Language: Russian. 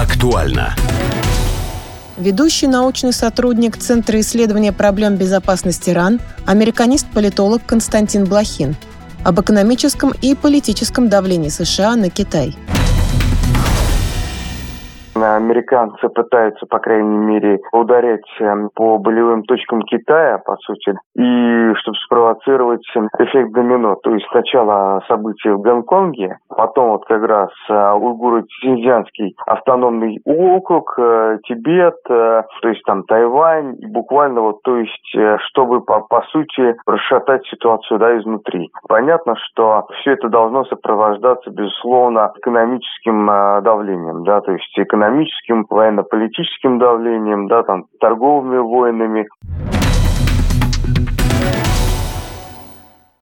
Актуально. Ведущий научный сотрудник Центра исследования проблем безопасности РАН, американист-политолог Константин Блохин об экономическом и политическом давлении США на Китай. Американцы пытаются, по крайней мере, ударять по болевым точкам Китая, по сути, и чтобы спровоцировать эффект домино. То есть сначала события в Гонконге, потом вот как раз уйгуро-синьцзянский автономный округ, Тибет, то есть там Тайвань, буквально вот, то есть, чтобы по сути расшатать ситуацию, да, изнутри. Понятно, что все это должно сопровождаться, безусловно, экономическим давлением, да, то есть экономическим, военно-политическим давлением, да, там, торговыми войнами.